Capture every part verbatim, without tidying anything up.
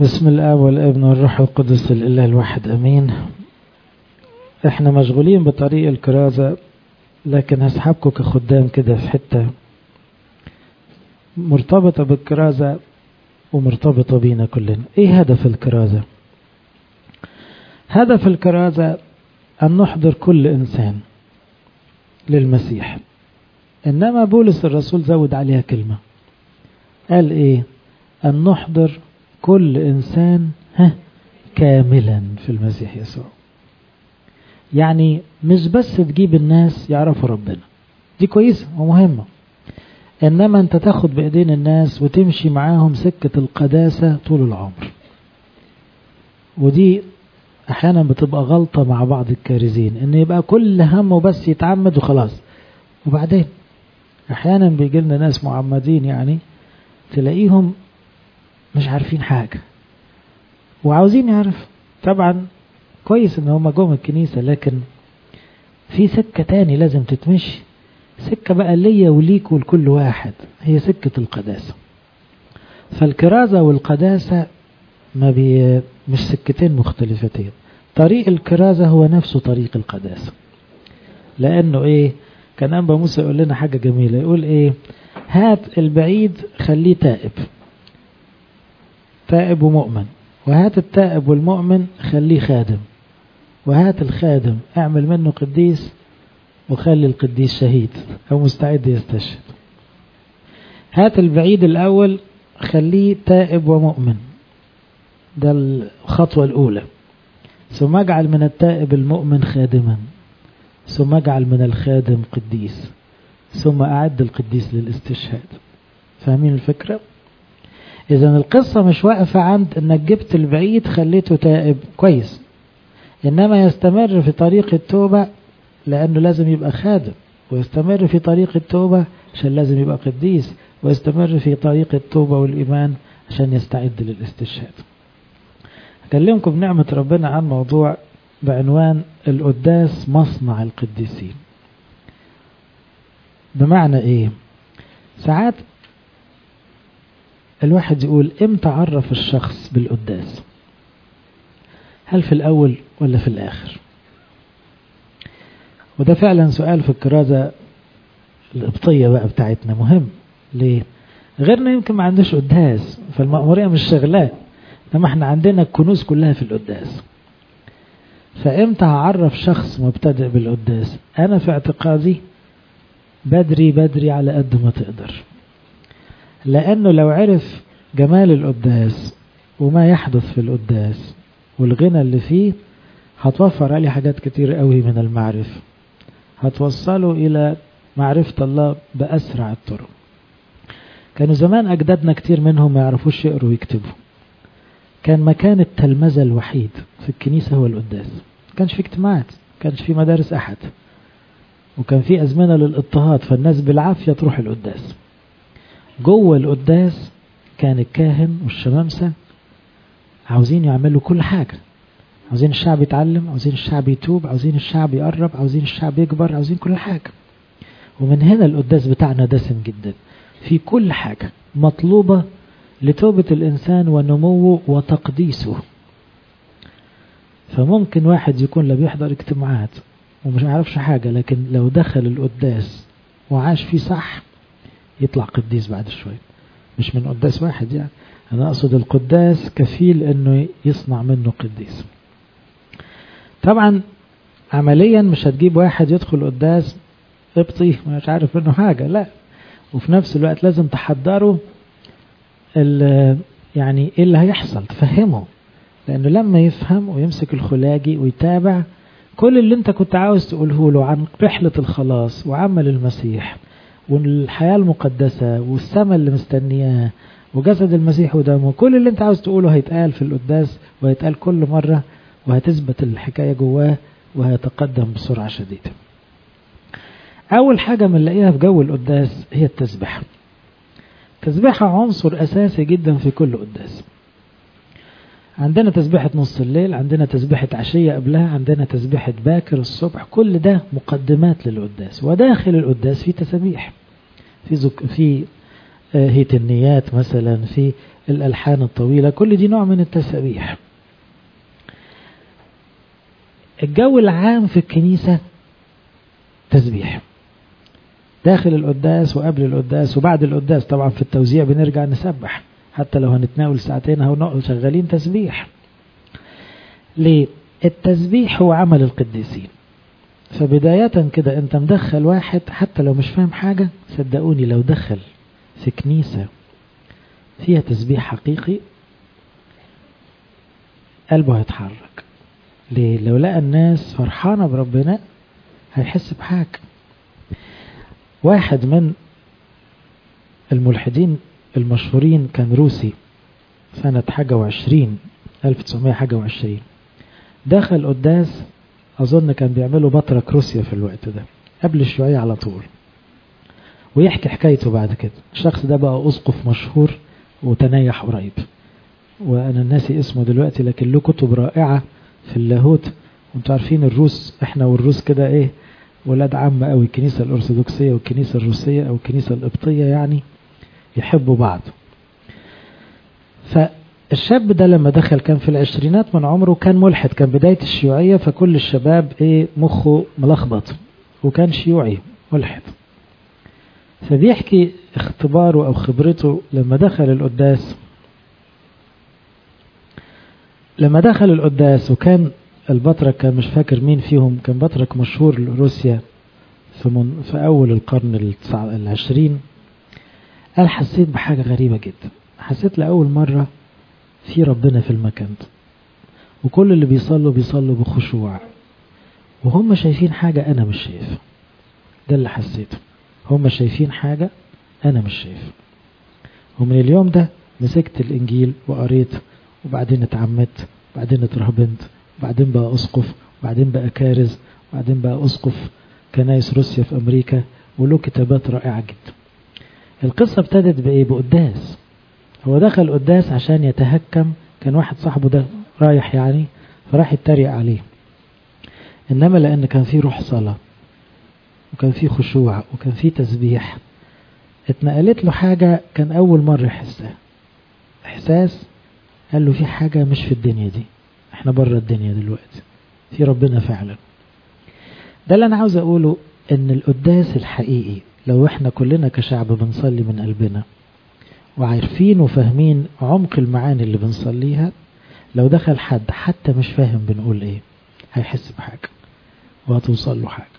بسم الآب والابن والروح القدس الإله الواحد أمين. احنا مشغولين بطريق الكرازة، لكن هسحبكم كخدام كده في حتة مرتبطة بالكرازة ومرتبطة بينا كلنا. ايه هدف الكرازة؟ هدف الكرازة أن نحضر كل إنسان للمسيح. إنما بولس الرسول زود عليها كلمة، قال ايه؟ أن نحضر كل إنسان ها كاملا في المسيح يسوع. يعني مش بس تجيب الناس يعرفوا ربنا، دي كويسة ومهمة، إنما أنت تاخد بإيدين الناس وتمشي معاهم سكة القداسة طول العمر. ودي أحيانا بتبقى غلطة مع بعض الكارزين، إن يبقى كل همه بس يتعمد وخلاص. وبعدين أحيانا بيجي لنا ناس معمدين، يعني تلاقيهم مش عارفين حاجة وعاوزين يعرف. طبعا كويس ان هم جوه الكنيسة، لكن في سكة تاني لازم تتمشي، سكة بقى ليا وليك ولكل واحد، هي سكة القداسة. فالكرازة والقداسة ما بي مش سكتين مختلفتين. طريق الكرازة هو نفسه طريق القداسة، لانه ايه؟ كان أنبا موسى يقول لنا حاجة جميلة، يقول ايه؟ هات البعيد خليه تائب، تائب ومؤمن، وهات التائب والمؤمن خليه خادم، وهات الخادم اعمل منه قديس، وخلي القديس شهيد او مستعد يستشهد. هات البعيد الاول خليه تائب ومؤمن، ده الخطوة الاولى، ثم اجعل من التائب المؤمن خادما، ثم اجعل من الخادم قديس، ثم اعد القديس للاستشهاد. فاهمين الفكرة؟ إذن القصة مش واقفة عند أنك جبت البعيد خليته تائب، كويس، إنما يستمر في طريق التوبة لأنه لازم يبقى خادم، ويستمر في طريق التوبة عشان لازم يبقى قديس، ويستمر في طريق التوبة والإيمان عشان يستعد للاستشهاد. أكلمكم بنعمة ربنا عن موضوع بعنوان القداس مصنع القديسين. بمعنى إيه؟ ساعات الواحد يقول امتى عرف الشخص بالقداس؟ هل في الأول ولا في الآخر؟ وده فعلا سؤال في الكرازة القبطية بقى بتاعتنا مهم. ليه؟ غيرنا يمكن ما عندوش قداس، فالمأمورية مش شغلاه، انما احنا عندنا الكنوز كلها في القداس. فامتى هعرف شخص مبتدئ بالقداس؟ أنا في اعتقادي بدري بدري على قد ما تقدر، لأنه لو عرف جمال القداس وما يحدث في القداس والغنى اللي فيه، هتوفر عليه حاجات كتير قوي من المعرفة، هتوصله إلى معرفة الله بأسرع الطرق. كانوا زمان أجدادنا كتير منهم ما يعرفوش يقروا ويكتبوا، كان مكان التلمذة الوحيد في الكنيسة هو القداس. كانش في اجتماعات، كانش في مدارس أحد، وكان في أزمنة للاضطهاد، فالناس بالعافية تروح القداس. جوه القداس كان الكاهن والشمامسة عاوزين يعملوا كل حاجة، عاوزين الشعب يتعلم، عاوزين الشعب يتوب، عاوزين الشعب يقرب، عاوزين الشعب يكبر، عاوزين كل حاجة. ومن هنا القداس بتاعنا دسم جدا، في كل حاجة مطلوبة لتوبة الإنسان ونموه وتقديسه. فممكن واحد يكون لا بيحضر اجتماعات ومش عارفش حاجة، لكن لو دخل القداس وعاش فيه صح يطلع قديس بعد شوي. مش من قداس واحد يعني، أنا أقصد القداس كفيل أنه يصنع منه قديس. طبعا عمليا مش هتجيب واحد يدخل قداس قبطي مش عارف منه حاجة، لا. وفي نفس الوقت لازم تحضره يعني إيه اللي هيحصل، تفهمه، لأنه لما يفهم ويمسك الخلاجي ويتابع كل اللي انت كنت عاوز تقوله له عن رحلة الخلاص وعمل المسيح والحياة المقدسة والسماء اللي مستنياه وجسد المسيح ودمه، كل اللي انت عاوز تقوله هيتقال في القداس، وهيتقال كل مرة، وهتثبت الحكاية جواه، وهيتقدم بسرعة شديدة. أول حاجة بنلاقيها في جو القداس هي التسبيح. التسبيحة عنصر أساسي جدا في كل قداس. عندنا تسبيحة نص الليل، عندنا تسبيحة عشية قبلها، عندنا تسبيحة باكر الصبح، كل ده مقدمات للقداس. وداخل القداس في تسبيح، في زك... في هيت النيات مثلا، في الألحان الطويلة، كل دي نوع من التسبيح. الجو العام في الكنيسة تسبيح، داخل القداس وقبل القداس وبعد القداس. طبعا في التوزيع بنرجع نسبح، حتى لو هنتناول ساعتين أو شغالين تسبيح. ليه؟ التسبيح هو عمل القديسين. فبداية كده انت مدخل واحد حتى لو مش فاهم حاجة، صدقوني لو دخل في كنيسة فيها تسبيح حقيقي قلبه هيتحرك. ليه؟ لو لقى الناس فرحانة بربنا هيحس بحاجة. واحد من الملحدين المشهورين كان روسي سنة حاجة وعشرين ألف وتسعمائة حاجة وعشرين، دخل قداس أظن كان بيعملوا بطرك روسيا في الوقت ده قبل الشيوعية على طول، ويحكي حكايته بعد كده. الشخص ده بقى أسقف مشهور وتنيح قريب، وأنا ناسي اسمه دلوقتي، لكن له كتب رائعة في اللاهوت. وانتوا عارفين الروس، احنا والروس كده ايه، ولاد عم قوي، الكنيسة الأرثوذكسية والكنيسة الروسية أو الكنيسة القبطية يعني يحبوا بعض. فالشاب ده لما دخل كان في العشرينات من عمره، كان ملحد، كان بداية الشيوعية، فكل الشباب ايه مخه ملخبط، وكان شيوعي ملحد. فبيحكي اختباره أو خبرته لما دخل القداس. لما دخل القداس وكان البطرك، كان مش فاكر مين فيهم، كان بطرك مشهور لروسيا في, من في أول القرن العشرين، قال حسيت بحاجة غريبة جدا. حسيت لأول مرة في ربنا في المكان ده، وكل اللي بيصلوا بيصلوا بخشوع، وهم شايفين حاجة أنا مش شايفها. ده اللي حسيته، هم شايفين حاجة أنا مش شايفها. ومن اليوم ده مسكت الإنجيل وقريت، وبعدين اتعمدت، وبعدين اترهبنت، وبعدين بقى أسقف، وبعدين بقى كارز، وبعدين بقى أسقف كنايس روسيا في أمريكا، وله كتابات رائعة جدا. القصة ابتدت بإيه؟ بقداس. هو دخل قداس عشان يتهكم، كان واحد صاحبه ده رايح يعني، فراح يتريق عليه. إنما لأن كان فيه روح صلاة، وكان فيه خشوع، وكان فيه تسبيح، اتنقلت له حاجة كان أول مرة يحسها، إحساس قال له في حاجة مش في الدنيا دي، احنا بره الدنيا دلوقتي، في ربنا فعلا. ده اللي أنا عاوز أقوله، إن القداس الحقيقي لو احنا كلنا كشعب بنصلي من قلبنا وعارفين وفاهمين عمق المعاني اللي بنصليها، لو دخل حد حتى مش فاهم بنقول ايه هيحس بحاجة وهتوصل له حاجة.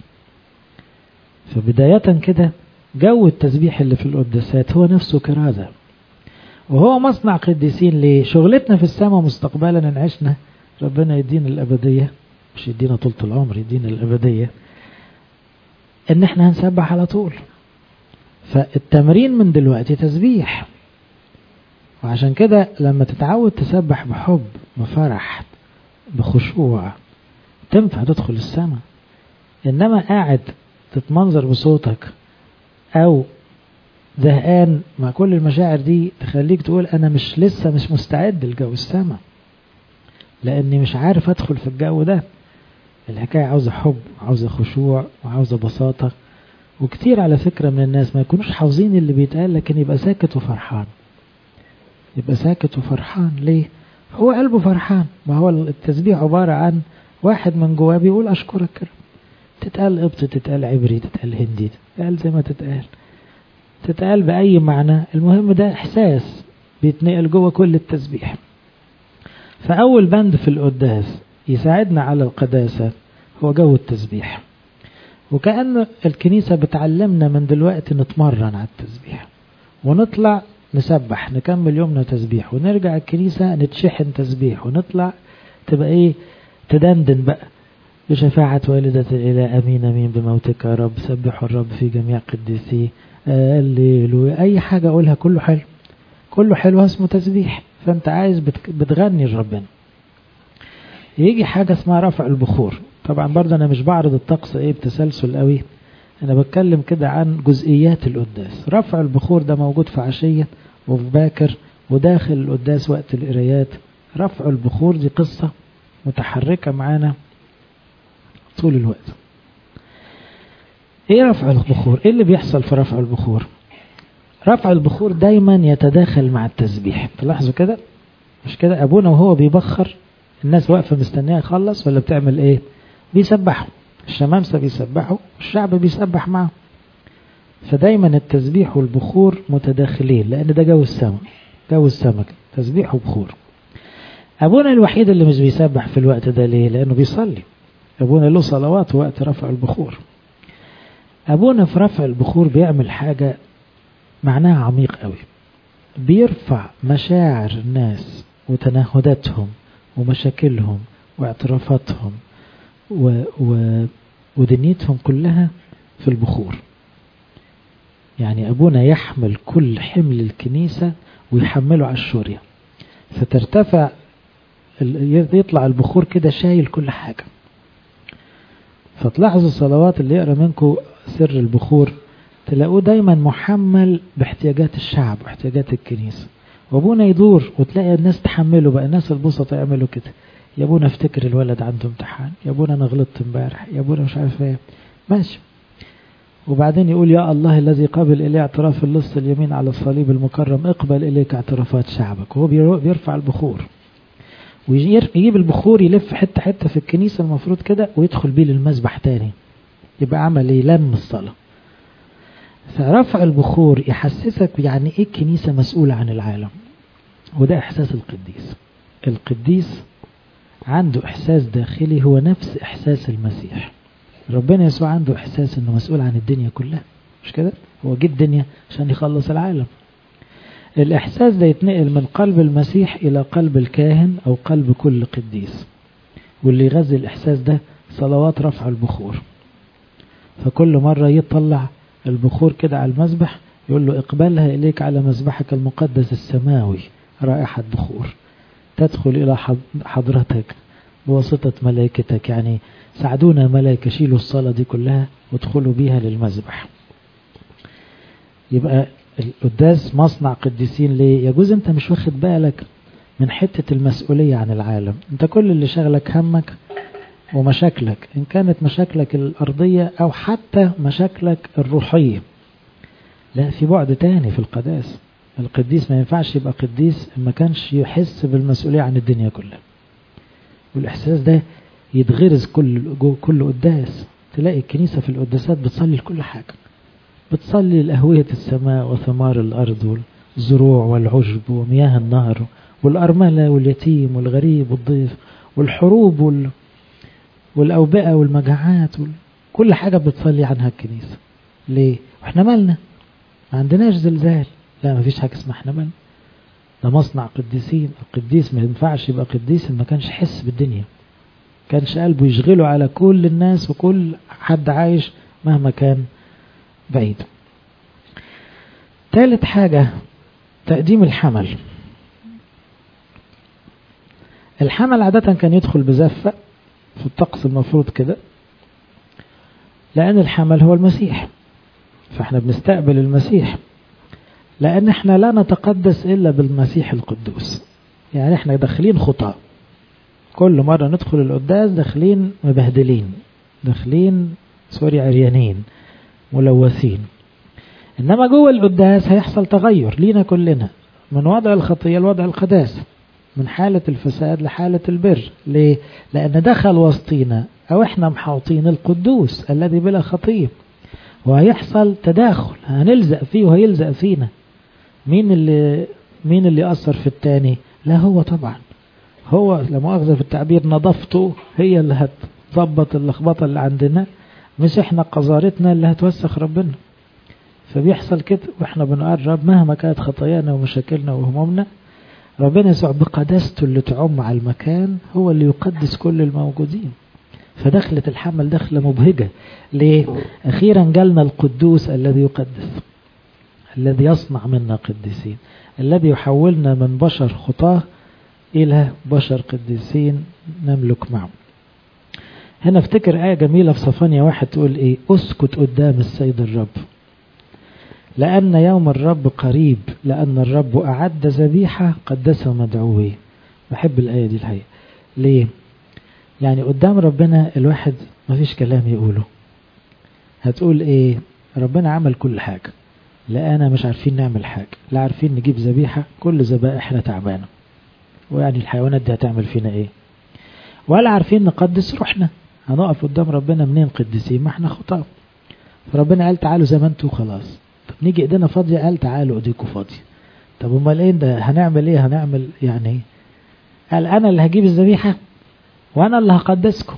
فبداية كده جو التسبيح اللي في القداسات هو نفسه كرازة، وهو مصنع قديسين. ليه؟ شغلتنا في السماء مستقبلا ان عشنا ربنا يدينا الأبدية، مش يدينا طولة العمر، يدينا الأبدية، ان احنا هنسبح على طول. فالتمرين من دلوقتي تسبيح. وعشان كده لما تتعود تسبح بحب بفرح بخشوع تنفع تدخل السماء. انما قاعد تتمنظر بصوتك او زهقان مع كل المشاعر دي تخليك تقول انا مش لسه مش مستعد لجو السماء، لاني مش عارف ادخل في الجو ده. الحكاية عاوزة حب، عاوزة خشوع، وعاوزة بساطة. وكتير على فكرة من الناس ما يكونوش حافظين اللي بيتقال، لكن يبقى ساكت وفرحان، يبقى ساكت وفرحان. ليه؟ هو قلبه فرحان. ما هو التسبيح عبارة عن واحد من جواه بيقول أشكرك كده، تتقال قبط، تتقال عبري، تتقال هندي، تتقال زي ما تتقال، تتقال بأي معنى، المهم ده إحساس بيتنقل جوه كل التسبيح. فأول بند في القداس يساعدنا على القداسة هو جو التسبيح. وكأن الكنيسة بتعلمنا من دلوقتي نتمرن على التسبيح، ونطلع نسبح، نكمل يومنا تسبيح، ونرجع الكنيسة نتشحن تسبيح، ونطلع تبقى ايه، تدندن بقى بشفاعة والدة الإله، أمين أمين بموتك يا رب، سبحوا الرب في جميع قديسيه، هللويا. أي حاجة أقولها كله حلو، كله حلو اسمه تسبيح. فأنت عايز بتغني لربنا. يجي حاجة اسمها رفع البخور. طبعا برضه أنا مش بعرض الطقس ايه بتسلسل قوي، أنا بتكلم كده عن جزئيات القداس. رفع البخور ده موجود في عشية وفي باكر وداخل القداس وقت القرايات. رفع البخور دي قصة متحركة معانا طول الوقت. ايه رفع البخور؟ ايه اللي بيحصل في رفع البخور؟ رفع البخور دايما يتداخل مع التسبيح. تلاحظوا كده مش كده؟ أبونا وهو بيبخر الناس واقفة مستنية يخلص ولا بتعمل ايه؟ بيسبحوا، الشمامسة بيسبحوا والشعب بيسبح معه. فدايما التسبيح والبخور متداخلين لأن ده جو السماء، جو السمك تسبيح وبخور. أبونا الوحيد اللي مش بيسبح في الوقت ده ليه؟ لأنه بيصلي. أبونا له صلوات وقت رفع البخور. أبونا في رفع البخور بيعمل حاجة معناها عميق قوي، بيرفع مشاعر الناس وتنهداتهم ومشاكلهم واعترافاتهم و... و... ودنيتهم كلها في البخور. يعني أبونا يحمل كل حمل الكنيسة ويحمله على الشورية، فترتفع يطلع البخور كده شايل كل حاجة. فتلاحظوا الصلوات اللي يقرأ منكم سر البخور تلاقوه دايما محمل باحتياجات الشعب واحتياجات الكنيسة، وابونا يدور وتلاقي الناس تحمله بقى. الناس البسطة يعملوا كده، يا ابونا افتكر الولد عنده امتحان، يا ابونا انا غلطت امبارح، يا ابونا مش عارف ايه، ماشي. وبعدين يقول يا الله الذي قبل إليه اعتراف اللص اليمين على الصليب المكرم اقبل إليك اعترافات شعبك. وهو بيرفع البخور ويجيب البخور يلف حتة حتة في الكنيسة المفروض كده ويدخل بيه للمذبح تاني، يبقى عمل ايه؟ لم الصلاة. فرفع البخور يحسسك يعني ايه الكنيسة مسؤولة عن العالم، وده احساس القديس. القديس عنده احساس داخلي هو نفس احساس المسيح. ربنا يسوع عنده احساس انه مسؤول عن الدنيا كلها، مش كده؟ هو جه الدنيا عشان يخلص العالم. الاحساس ده يتنقل من قلب المسيح الى قلب الكاهن او قلب كل قديس، واللي يغذي الاحساس ده صلوات رفع البخور. فكل مرة يطلع البخور كده على المذبح يقول له اقبلها إليك على مذبحك المقدس السماوي رائحة بخور تدخل إلى حضرتك بواسطة ملائكتك. يعني ساعدونا ملائكة شيلوا الصلاة دي كلها وادخلوا بيها للمذبح. يبقى القداس مصنع قديسين. ليه؟ يجوز انت مش واخد بالك من حتة المسؤولية عن العالم. انت كل اللي شغلك همك ومشاكلك، إن كانت مشاكلك الأرضية أو حتى مشاكلك الروحية. لا، في بعد تاني في القداس. القديس ما ينفعش يبقى قديس ما كانش يحس بالمسؤولية عن الدنيا كلها، والإحساس ده يتغرز كل كل قداس. تلاقي الكنيسة في القداسات بتصلي لكل حاجة، بتصلي لأهوية السماء وثمار الأرض والزروع والعشب ومياه النهر والأرملة واليتيم والغريب والضيف والحروب وال والأوبئة والمجاعات وال... كل حاجة بتصلي عنها الكنيسة. ليه؟ وإحنا مالنا؟ ما عندناش زلزال. لا، ما فيش حاجة اسمها إحنا مالنا. ده مصنع قديسين. القديس ما ينفعش يبقى قديس ما كانش يحس بالدنيا، كانش قلبه يشغله على كل الناس وكل حد عايش مهما كان بعيد. ثالث حاجة تقديم الحمل. الحمل عادة كان يدخل بزفة في الطقس المفروض كده، لأن الحمل هو المسيح، فاحنا بنستقبل المسيح، لأن احنا لا نتقدس إلا بالمسيح القدوس. يعني احنا داخلين خطاة، كل مرة ندخل القداس داخلين مبهدلين، داخلين سوري عريانين ملوثين. إنما جوه القداس هيحصل تغير لينا كلنا من وضع الخطية لوضع القداسة، من حالة الفساد لحالة البر. ليه؟ لأن دخل وسطينا أو إحنا محاوطين القدوس الذي بلا خطية، وهيحصل تداخل، هنلزق فيه وهيلزق فينا. مين اللي مين اللي أثر في التاني؟ لا هو طبعا، هو لمؤاخذة في التعبير نظافته هي اللي هتظبط اللخبطة اللي عندنا، مش إحنا قذارتنا اللي هتوسخ ربنا. فبيحصل كده وإحنا بنقرب مهما كانت خطايانا ومشاكلنا وهمومنا، ربنا يسوع بقداسته اللي تعم على المكان هو اللي يقدس كل الموجودين. فدخلة الحمل دخلة مبهجة. ليه؟ أخيرا جالنا القدوس الذي يقدس، الذي يصنع منا قديسين، الذي يحولنا من بشر خطاه إلى بشر قديسين نملك معه. هنا افتكر آية جميلة في صفانيا واحد تقول إيه؟ أسكت قدام السيد الرب لأن يوم الرب قريب، لأن الرب أعد ذبيحة قدسها مدعوه. بحب الآية دي الحقيقة. ليه؟ يعني قدام ربنا الواحد ما فيش كلام يقوله. هتقول إيه؟ ربنا عمل كل حاجة، لأنا مش عارفين نعمل حاجة، لا عارفين نجيب ذبيحة، كل ذبائحنا تعبانة، ويعني الحيوانات دي هتعمل فينا ايه؟ ولا عارفين نقدس روحنا، هنقف قدام ربنا منين قديسين؟ ما احنا خطاة. فربنا قال تعالوا زي ما انتوا خلاص. طب نيجي ايدينا فاضية، قال تعالوا ايديكم فاضية. طب امال ايه ده؟ هنعمل ايه؟ هنعمل يعني قال انا اللي هجيب الذبيحة وانا اللي هقدسكم،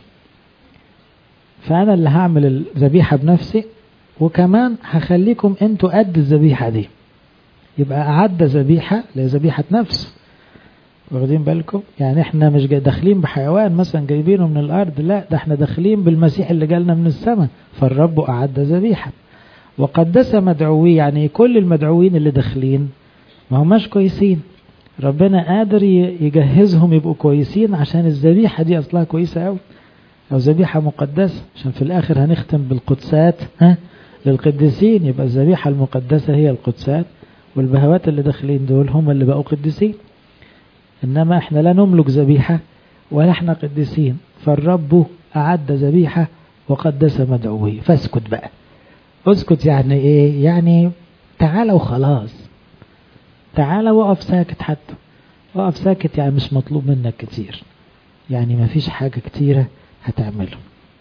فانا اللي هعمل الذبيحة بنفسي، وكمان هخليكم انتوا قد الذبيحة دي. يبقى أعد ذبيحة لذبيحة نفسه. واخدين بالكم؟ يعني احنا مش داخلين بحيوان مثلا جايبينه من الأرض، لا ده احنا داخلين بالمسيح اللي جالنا من السماء. فالرب أعد ذبيحة وقدس مدعوي، يعني كل المدعوين اللي داخلين ما هماش كويسين، ربنا قادر يجهزهم يبقوا كويسين عشان الذبيحة دي أصلها كويسة أوي، أو ذبيحة مقدسة، عشان في الآخر هنختم بالقدسات ها للقديسين. يبقى الذبيحة المقدسة هي القدسات، والبهوات اللي داخلين دول هم اللي بقوا قديسين. إنما احنا لا نملك ذبيحة ولا احنا قديسين، فالرب أعد ذبيحة وقدس مدعوه. فاسكت بقى. اسكت يعني ايه؟ يعني تعالى وخلاص، تعالى وقف ساكت، حتى وقف ساكت يعني مش مطلوب منك كتير، يعني ما فيش حاجة كتيرة هتعمله.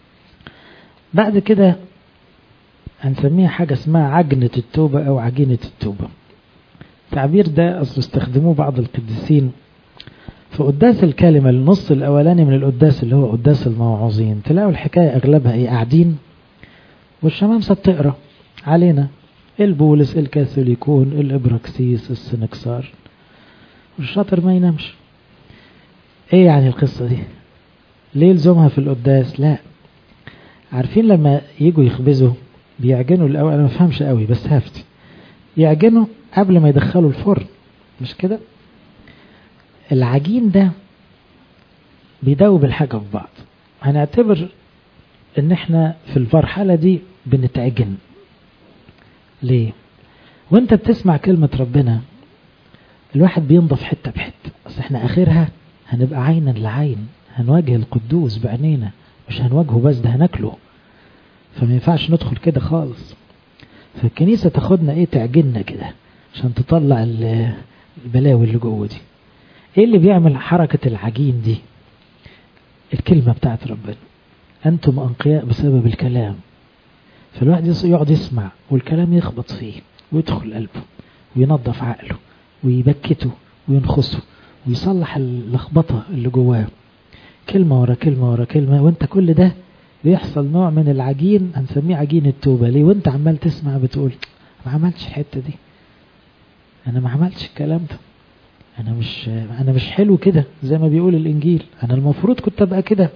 بعد كده هنسميها حاجة اسمها عجنة التوبة أو عجينة التوبة. التعبير ده أصل استخدموه بعض القديسين في قداس الكلمة، النص الأولاني من القداس اللي هو قداس الموعظين. تلاقوا الحكاية أغلبها إيه؟ قاعدين والشمامسة بتقرأ علينا، البولس، الكاثوليكون، الإبراكسيس، السنكسار، والشاطر ما ينامش. إيه يعني القصة دي؟ ليه لزومها في القداس؟ لا، عارفين لما يجوا يخبزوا بيعجنوا الأول، أنا ما فهمش قوي بس هفتي، يعجنوا قبل ما يدخلوا الفرن، مش كده؟ العجين ده بيدوب الحاجة في بعض. هنعتبر ان احنا في المرحلة دي بنتعجن. ليه؟ وانت بتسمع كلمة ربنا الواحد بينضف حتة بحتة، بس احنا اخرها هنبقى عينا لعين، هنواجه القدوس بعينينا، مش هنواجهه بس ده هناكله. فما ينفعش ندخل كده خالص. فالكنيسة تاخدنا ايه؟ تعجننا كده عشان تطلع البلاوي اللي جوه دي. ايه اللي بيعمل حركة العجين دي؟ الكلمة بتاعت ربنا. انتم انقياء بسبب الكلام. فالواحد يقعد يسمع والكلام يخبط فيه ويدخل قلبه وينظف عقله ويبكته وينخصه ويصلح اللخبطة اللي جواه، كلمة ورا كلمة ورا كلمة. وانت كل ده بيحصل نوع من العجين، هنسميه عجين التوبة. ليه؟ وانت عمال تسمع بتقول ما عملتش الحتة دي، انا ما عملتش الكلام ده، انا مش انا مش حلو كده زي ما بيقول الانجيل، انا المفروض كنت ابقى كده.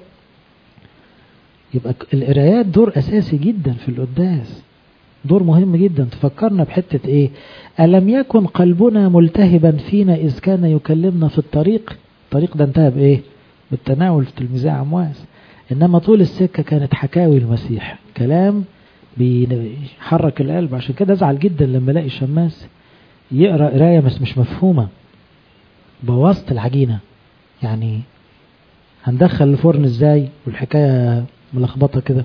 يبقى القرايات دور اساسي جدا في القداس، دور مهم جدا. تفكرنا بحتة ايه؟ ألم يكن قلبنا ملتهبا فينا إذ كان يكلمنا في الطريق. الطريق ده انتهى بايه؟ بالتناول في تلميذي عمواس. انما طول السكة كانت حكاوي المسيح، كلام بيحرك القلب. عشان كده ازعل جدا لما الاقي شماس يقرأ قراية بس مش مفهومة، بواسط العجينة. يعني هندخل الفرن ازاي والحكاية ملخبطة كده؟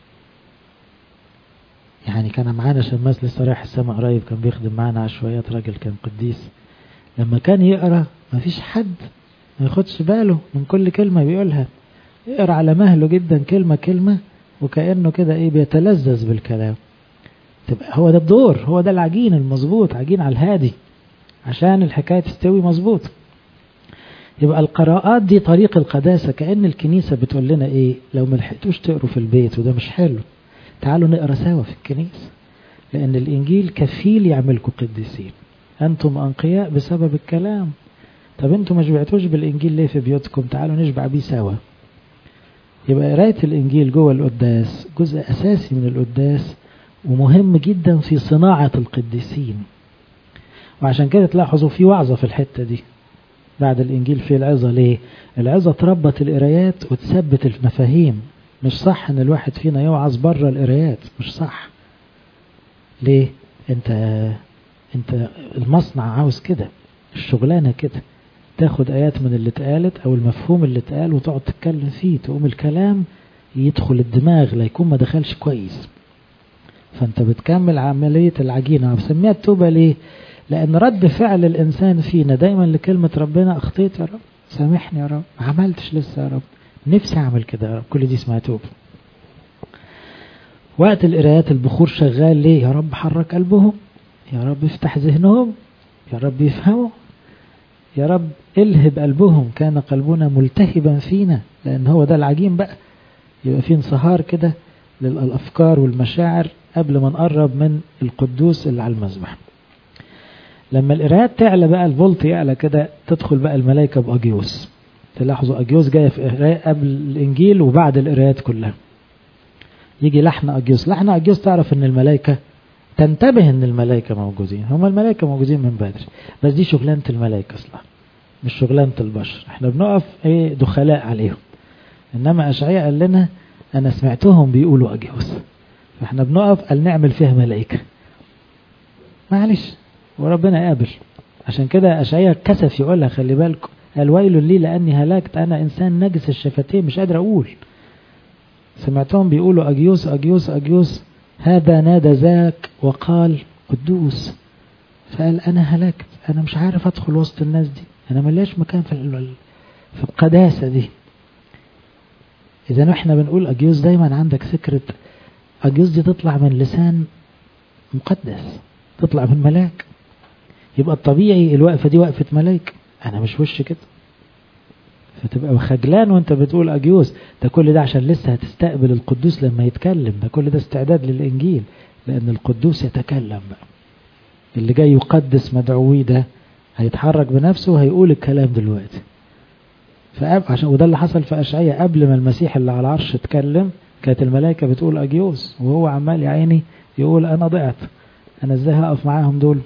يعني كان معانا شماس لسه رايح السماء قريب، كان بيخدم معانا عشوائيات، راجل كان قديس. لما كان يقرأ ما فيش حد ما ياخدش باله من كل كلمة بيقولها، يقرأ على مهله جدا كلمة كلمة، وكأنه كده ايه بيتلذذ بالكلام. تبقى هو ده الدور، هو ده العجين المظبوط، عجين على الهادي عشان الحكاية تستوي مظبوط. يبقى القراءات دي طريق القداسة. كأن الكنيسة بتقول لنا ايه؟ لو ما لحقتوش تقروا في البيت وده مش حلو، تعالوا نقرأ سوا في الكنيسة، لأن الإنجيل كفيل يعملكم قديسين. أنتم أنقياء بسبب الكلام. طب أنتم ما شبعتوش بالإنجيل ليه في بيوتكم؟ تعالوا نشبع بيه سوا. يبقى قراية الإنجيل جوه القداس جزء أساسي من القداس، ومهم جدا في صناعة القديسين. وعشان كده تلاحظوا في وعظة في الحتة دي بعد الإنجيل في العظة. ليه؟ العظة تربط القرايات وتثبت المفاهيم. مش صح ان الواحد فينا يوعظ بره القرايات، مش صح. ليه؟ انت انت المصنع عاوز كده، الشغلانة كده، تاخد آيات من اللي اتقالت او المفهوم اللي اتقال وتقعد تتكلم فيه، تقوم الكلام يدخل الدماغ لا يكون ما دخلش كويس. فانت بتكمل عملية العجينة. بسميها التوبة ليه؟ لأن رد فعل الإنسان فينا دايما لكلمة ربنا أخطيت يا رب، سامحني يا رب، ما عملتش لسه يا رب، نفسي أعمل كده يا رب. كل دي اسمها توبة. وقت القرايات البخور شغال ليه؟ يا رب حرك قلبهم، يا رب افتح ذهنهم، يا رب يفهموا، يا رب الهب قلبهم، كان قلبنا ملتهبا فينا. لأن هو ده العجين بقى، يبقى فيه انصهار كده للأفكار والمشاعر قبل ما نقرب من القدوس اللي على المذبح. لما القراءات تعلى بقى، الفولت يعلى كده، تدخل بقى الملائكة بأجيوس. تلاحظوا أجيوس جاية في قراءة قبل الإنجيل وبعد القراءات كلها. يجي لحن أجيوس. لحن أجيوس تعرف ان الملائكة، تنتبه ان الملائكة موجودين. هم الملائكة موجودين من بدري، بس دي شغلانة الملائكة اصلا، مش شغلانة البشر. احنا بنقف ايه دخلاء عليهم. انما اشعياء قال لنا انا سمعتهم بيقولوا أجيوس، فاحنا بنقف قال نعمل فيها ملائكة. معلش، وربنا قابل. عشان كده اشعياء كسف يقولها، خلي بالكم، قال ويل لي لاني هلكت، انا انسان نجس الشفتين مش قادر اقول. سمعتهم بيقولوا أجيوس أجيوس أجيوس، هذا نادى ذاك وقال قدوس. فقال أنا هلكت، أنا مش عارف أدخل وسط الناس دي، أنا ملاش مكان في في القداسة دي. إذا احنا بنقول أجيوس، دايما عندك فكرة أجيوس دي تطلع من لسان مقدس، تطلع من ملاك. يبقى الطبيعي الوقفة دي وقفة ملاك، أنا مش وش كده. فتبقى خجلان وانت بتقول أجيوس. ده كل ده عشان لسه هتستقبل القدوس لما يتكلم. ده كل ده استعداد للإنجيل، لأن القدوس يتكلم بقى. اللي جاي يقدس مدعوي ده هيتحرك بنفسه وهيقول الكلام دلوقتي. عشان وده اللي حصل في أشعياء، قبل ما المسيح اللي على العرش اتكلم كانت الملائكة بتقول أجيوس، وهو عمال يا عيني يقول أنا ضعت، أنا ازاي هقف معاهم دول.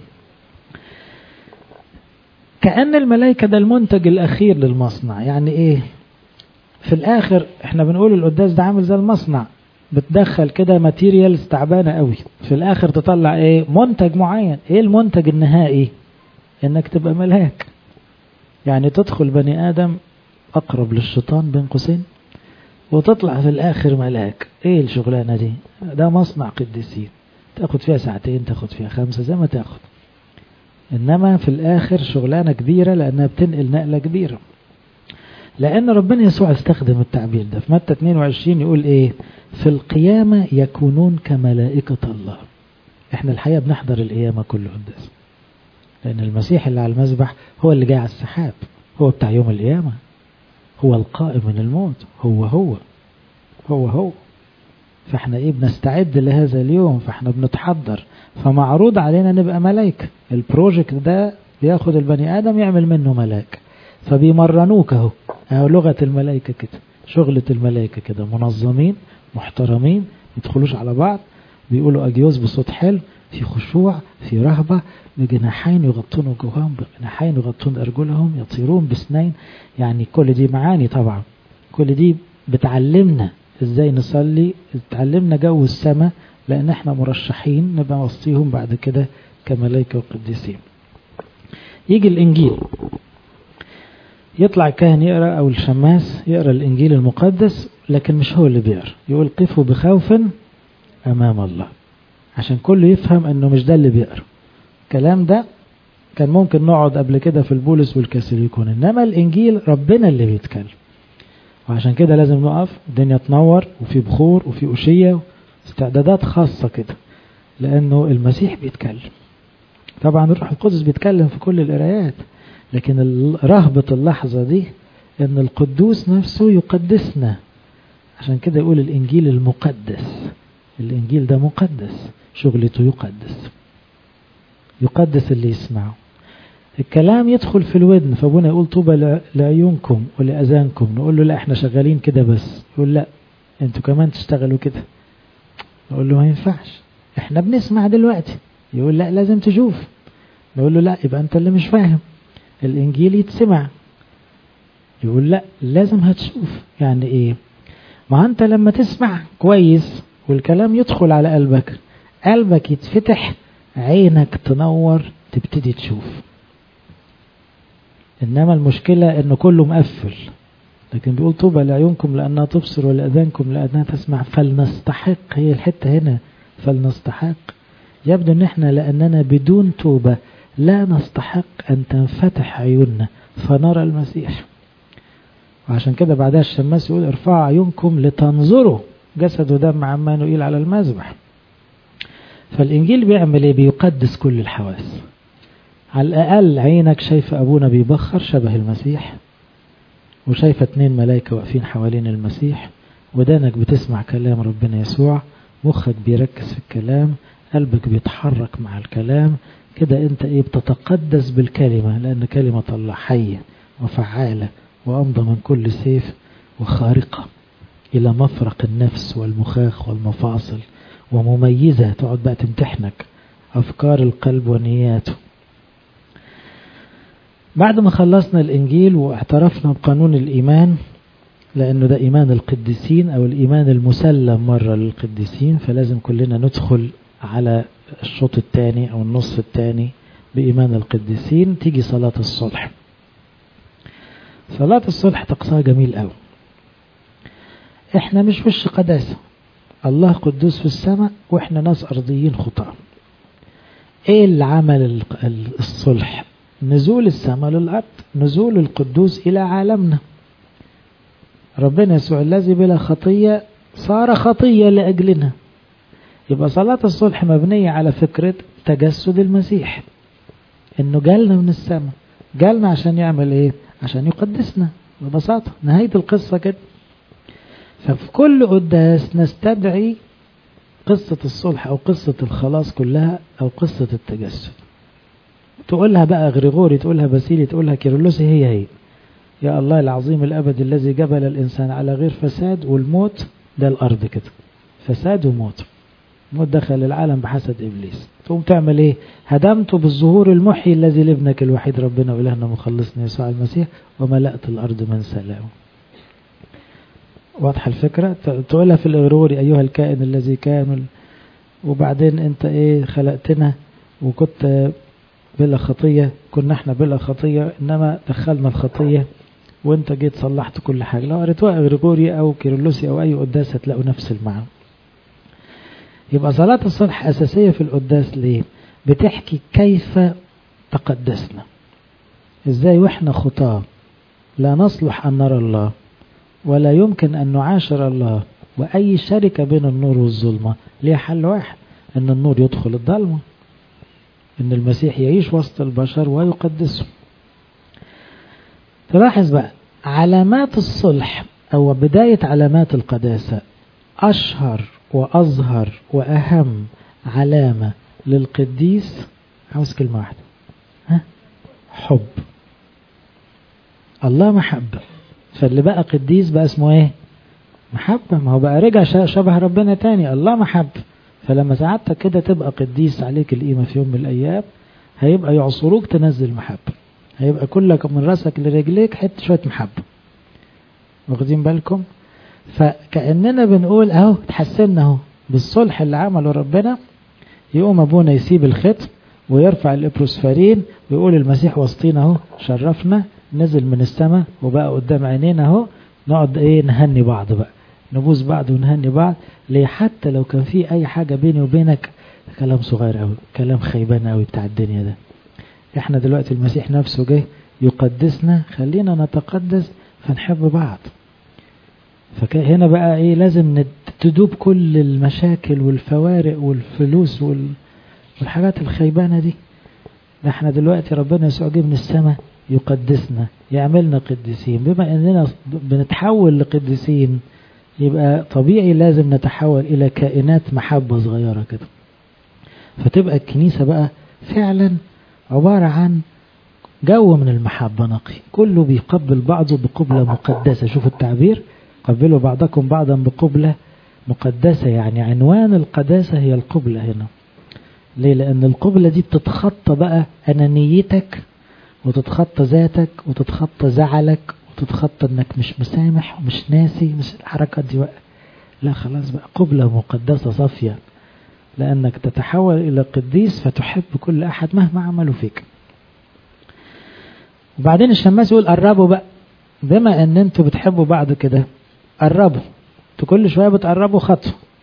كأن الملائكة ده المنتج الأخير للمصنع. يعني إيه؟ في الآخر إحنا بنقول القداس ده عامل زي المصنع، بتدخل كده ماتيريالز تعبانة قوي، في الآخر تطلع إيه؟ منتج معين. إيه المنتج النهائي؟ إنك تبقى ملاك. يعني تدخل بني آدم أقرب للشيطان بين قوسين، وتطلع في الآخر ملاك. إيه الشغلانة دي؟ ده مصنع قديسين، تاخد فيها ساعتين، تاخد فيها خمسة، زي ما تاخد. إنما في الآخر شغلانة كبيرة، لأنها بتنقل نقلة كبيرة. لأن ربنا يسوع استخدم التعبير ده في متى اثنين وعشرين، يقول إيه؟ في القيامة يكونون كملائكة الله. إحنا الحقيقة بنحضر القيامة كل قداس، لأن المسيح اللي على المذبح هو اللي جاي على السحاب، هو بتاع يوم القيامة، هو القائم من الموت، هو هو هو هو. فإحنا إيه؟ بنستعد لهذا اليوم، فإحنا بنتحضر. فمعروض علينا نبقى ملاك. البروجكت ده بياخد البني آدم يعمل منه ملاك، فبيمرنوك اهو. اهو لغة الملائكة كده، شغلة الملائكة كده، منظمين محترمين، يدخلوش على بعض، بيقولوا أجيوس بصوت حلو، في خشوع، في رهبة، بجناحين يغطون وجوههم، بجناحين يغطون أرجلهم، يطيرون بسنين. يعني كل دي معاني طبعا، كل دي بتعلمنا ازاي نصلي، بتعلمنا جو السماء، لأن احنا مرشحين نبقى وسطيهم بعد كده كملائكة وقديسين. يجي الإنجيل، يطلع الكاهن يقرأ أو الشماس يقرأ الإنجيل المقدس، لكن مش هو اللي بيقرأ. يقول قفوا بخوف أمام الله، عشان كله يفهم أنه مش ده اللي بيقرأ. الكلام ده كان ممكن نقعد قبل كده في البولس والكاثوليكون، إنما الإنجيل ربنا اللي بيتكلم. وعشان كده لازم نقف، الدنيا تنور، وفي بخور وفي أشية، استعدادات خاصة كده، لأنه المسيح بيتكلم. طبعا الروح القدس بيتكلم في كل القرايات، لكن رهبة اللحظة دي ان القدوس نفسه يقدسنا. عشان كده يقول الإنجيل المقدس. الإنجيل ده مقدس، شغلته يقدس، يقدس اللي يسمعه. الكلام يدخل في الودن، فابونا يقول طوبى لعيونكم ولأذانكم. نقول له لا احنا شغالين كده بس. يقول لا انتوا كمان تشتغلوا كده. نقول له ما ينفعش، احنا بنسمع دلوقتي. يقول لا لازم تشوف. نقول له لا يبقى انت اللي مش فاهم، الإنجيل يتسمع. يقول لا لازم هتشوف. يعني ايه؟ ما انت لما تسمع كويس والكلام يدخل على قلبك، قلبك يتفتح، عينك تنور، تبتدي تشوف. انما المشكلة انه كله مقفل. لكن بيقول طوبى لعيونكم لأنها تبصر ولأذانكم لأنها تسمع، فلنستحق. هي الحتة هنا فلنستحق. يبدو ان احنا لاننا بدون توبة لا نستحق ان تنفتح عيوننا فنرى المسيح. وعشان كده بعدها الشماس يقول ارفعوا عيونكم لتنظروا جسد ودم عمانوئيل على المذبح. فالإنجيل بيعمل ايه؟ بيقدس كل الحواس. على الأقل عينك شايفة أبونا بيبخر شبه المسيح، وشايفة اتنين ملايكة واقفين حوالين المسيح، ودانك بتسمع كلام ربنا يسوع، مخك بيركز في الكلام، قلبك بيتحرك مع الكلام كده. انت ايه؟ بتتقدس بالكلمة، لأن كلمة الله حية وفعالة وأمضى من كل سيف وخارقة إلى مفرق النفس والمخاخ والمفاصل، ومميزة تقعد بقى تمتحنك أفكار القلب ونياته. بعد ما خلصنا الإنجيل واعترفنا بقانون الإيمان، لأنه ده إيمان القديسين أو الإيمان المسلم مرة للقديسين، فلازم كلنا ندخل على الشوط الثاني أو النصف الثاني بإيمان القديسين. تيجي صلاة الصلح. صلاة الصلح طقسها جميل قوي. احنا مش وش قداسة، الله قدوس في السماء واحنا ناس أرضيين خطاة. ايه اللي عمل الصلح؟ نزول السماء للأرض، نزول القدوس إلى عالمنا. ربنا يسوع الذي بلا خطية صار خطية لأجلنا. يبقى صلاة الصلح مبنية على فكرة تجسد المسيح، انه جالنا من السماء. جالنا عشان يعمل ايه؟ عشان يقدسنا ببساطة. نهاية القصة كده. ففي كل قداس نستدعي قصة الصلح أو قصة الخلاص كلها أو قصة التجسد. تقولها بقى غريغوري، تقولها باسيلي، تقولها كيرلسي، هي هي يا الله العظيم الأبد الذي جبل الإنسان على غير فساد. والموت ده الأرض كده، فساد وموت. موت دخل العالم بحسد إبليس. تقوم تعمل إيه؟ هدمته بالظهور المحيي الذي لابنك الوحيد ربنا وإلهنا مخلصنا يسوع المسيح، وملأت الأرض من سلام. واضحة الفكرة؟ تقولها في الغروري أيها الكائن الذي كان، وبعدين أنت إيه؟ خلقتنا وكنت بلا خطية، كنا احنا بلا خطية، إنما دخلنا الخطية وانت جيت صلحت كل حاجة. لو قريتوها غريغوري أو كيرلسي أو أي قداس هتلاقوا نفس المعنى. يبقى صلاة الصلح أساسية في القداس. ليه؟ بتحكي كيف تقدسنا، إزاي وإحنا خطاة لا نصلح أن نرى الله، ولا يمكن أن نعاشر الله، وأي شركة بين النور والظلمة ليها حل واحد، أن النور يدخل الظلمة، أن المسيح يعيش وسط البشر ويقدسهم. تلاحظ بقى علامات الصلح أو بداية علامات القداسة. أشهر وأظهر وأهم علامة للقديس، عاوز كلمة واحدة، ها؟ حب. الله محبة، فاللي بقى قديس بقى اسمه ايه؟ محبة. ما هو بقى رجع شبه ربنا تاني. الله محبة، فلما ساعدتك كده تبقى قديس عليك القيمة في يوم من الأيام، هيبقى يعصروك تنزل محبة، هيبقى كلك من رأسك لرجليك حتى شوية محبة. واخدين بالكم؟ فكأننا بنقول اهو تحسننا اهو بالصلح اللي عمله ربنا. يقوم ابونا يسيب الختم ويرفع الابروسفارين ويقول المسيح وسطينا اهو، شرفنا، نزل من السماء وبقى قدام عينينا اهو. نقعد ايه؟ نهني بعض بقى، نبوس بعض ونهني بعض. ليه؟ حتى لو كان في اي حاجة بيني وبينك كلام صغير قوي، كلام خيبان قوي بتاع الدنيا ده، احنا دلوقتي المسيح نفسه جه يقدسنا، خلينا نتقدس فنحب بعض. فهنا بقى ايه؟ لازم تدوب كل المشاكل والفوارق والفلوس والحاجات الخيبانة دي. ده احنا دلوقتي ربنا يسوع جه من السماء يقدسنا، يعملنا قديسين. بما اننا بنتحول لقديسين، يبقى طبيعي لازم نتحول الى كائنات محبة صغيرة كده. فتبقى الكنيسة بقى فعلا عبارة عن جو من المحبة نقي، كله بيقبل بعضه بقبلة مقدسة. شوفوا التعبير، قبلوا بعضكم بعضا بقبلة مقدسة، يعني عنوان القداسة هي القبلة هنا. ليه؟ لأن القبلة دي بتتخطى بقى أنانيتك، وتتخطى ذاتك، وتتخطى زعلك، وتتخطى انك مش مسامح ومش ناسي، مش الحركات دي بقى. لا خلاص بقى قبلة مقدسة صافية، لأنك تتحول إلى قديس فتحب كل أحد مهما عملوا فيك. وبعدين الشماس يقول قربوا بقى، بما ان انتوا بتحبوا بعض كده قربوا. انتوا كل شوية بتقربوا خطوة،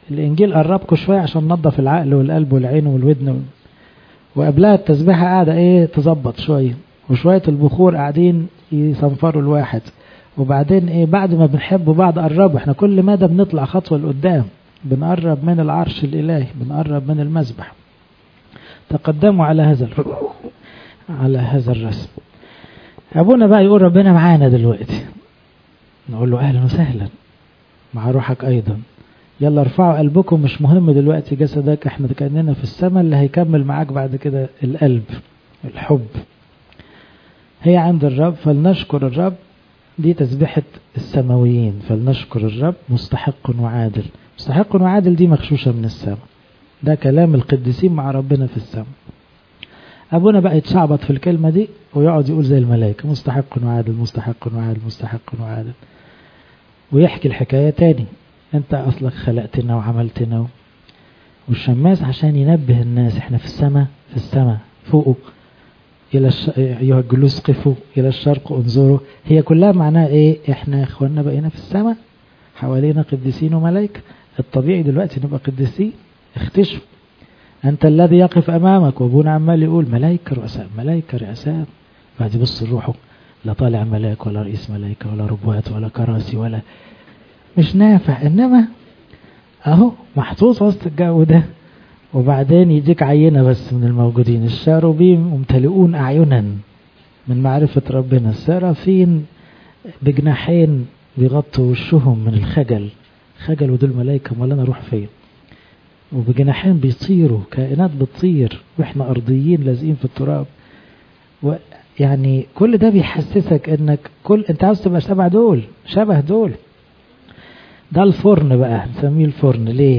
الإنجيل قربكم شوية عشان ننظف العقل والقلب والعين والودن، وقبلها التسبيحة قاعدة إيه تظبط شوية، وشوية البخور قاعدين يصنفروا الواحد، وبعدين إيه بعد ما بنحب بعض قربوا. إحنا كل مدى بنطلع خطوة لقدام، بنقرب من العرش الإلهي، بنقرب من المذبح. تقدموا على هذا على هذا الرسم. أبونا بقى يقول ربنا معانا دلوقتي، نقول له أهلا وسهلا مع روحك أيضا، يلا ارفعوا قلبكم، مش مهم دلوقتي جسدك، احنا كأننا في السماء، اللي هيكمل معاك بعد كده القلب الحب هي عند الرب. فلنشكر الرب، دي تسبيحة السماويين، فلنشكر الرب مستحق وعادل. مستحق وعادل دي مخشوشة من السماء، ده كلام القديسين مع ربنا في السماء. أبونا بقى يتشعبط في الكلمة دي ويقعد يقول زي الملائكة مستحق وعادل مستحق وعادل مستحق وعادل، ويحكي الحكاية تاني، انت اصلك خلقتنا وعملتنا. والشماس عشان ينبه الناس احنا في السماء، في السماء فوقه، الى الش... ايها الجلوس قفوا الى الشرق انظروا، هي كلها معناها ايه؟ احنا اخواننا بقينا في السماء حوالينا قديسين وملائكة، الطبيعي دلوقتي نبقى قديسين. اختشوا انت الذي يقف امامك، وابونا عمال يقول ملائكة رؤساء ملائكة رؤساء، بعد يبص لروحه لا طالع ملاك ولا رئيس ملائكة ولا ربوات ولا كراسي ولا، مش نافع، انما اهو محطوط وسط الجو ده. وبعدين يديك عينة بس من الموجودين، الشاروبيم ممتلئون اعينا من معرفة ربنا، السرافين بجناحين بيغطوا وشهم من الخجل، خجل ودول ملائكة امال انا اروح فين؟ وبجناحين بيطيروا، كائنات بتطير واحنا ارضيين لازقين في التراب. ويعني كل ده بيحسسك انك كل انت عاوز تبقى شبه دول، شبه دول. ده الفرن بقى، نسميه الفرن. ليه؟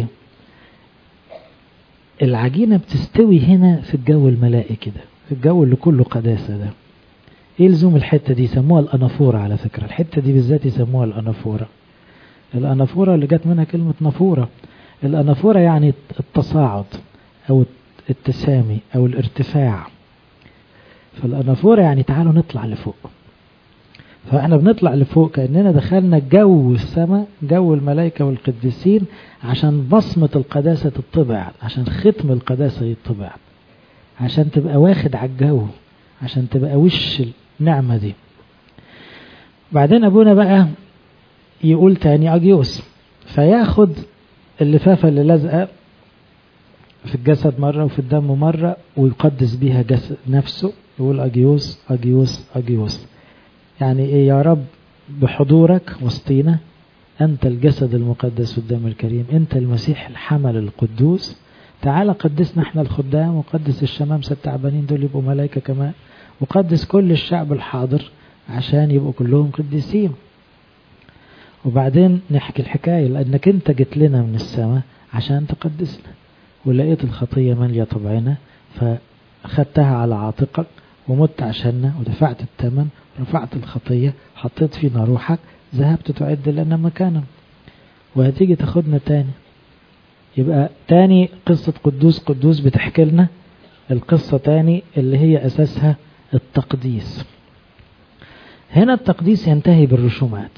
العجينة بتستوي هنا في الجو الملائكي ده، في الجو اللي كله قداسة ده. ايه لزوم الحتة دي؟ يسموها الأنافورة على فكرة، الحتة دي بالذات يسموها الأنافورة. الأنافورة اللي جت منها كلمة نافورة. الأنافورة يعني التصاعد أو التسامي أو الارتفاع. فالأنافورة يعني تعالوا نطلع لفوق. فاحنا بنطلع لفوق كأننا دخلنا جو السماء، جو الملائكة والقديسين، عشان بصمة القداسة تطبع، عشان ختم القداسة يطبع، عشان تبقى واخد على الجو، عشان تبقى وش النعمة دي. بعدين أبونا بقى يقول تاني أجيوس، فياخد اللفافة اللي لازقة في الجسد مرة وفي الدم مرة ويقدس بيها جسد نفسه، يقول أجيوس أجيوس أجيوس، يعني إيه يا رب؟ بحضورك وسطينا، أنت الجسد المقدس والدم الكريم، أنت المسيح الحمل القدوس، تعال قدسنا احنا الخدام، وقدس الشمامسة التعبانين دول يبقوا ملائكة كمان، وقدس كل الشعب الحاضر عشان يبقوا كلهم قديسين. وبعدين نحكي الحكاية، لأنك أنت جيت لنا من السماء عشان تقدسنا، ولقيت الخطية مالية طبعنا فخدتها على عاتقك ومت عشاننا ودفعت الثمن، رفعت الخطية، حطيت فينا روحك، ذهبت تعد لنا مكانا وهتيجي تاخدنا تاني. يبقى تاني قصة قدوس قدوس بتحكي لنا القصة تاني اللي هي أساسها التقديس. هنا التقديس ينتهي بالرسومات.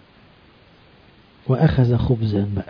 وأخذ خبزا بقى.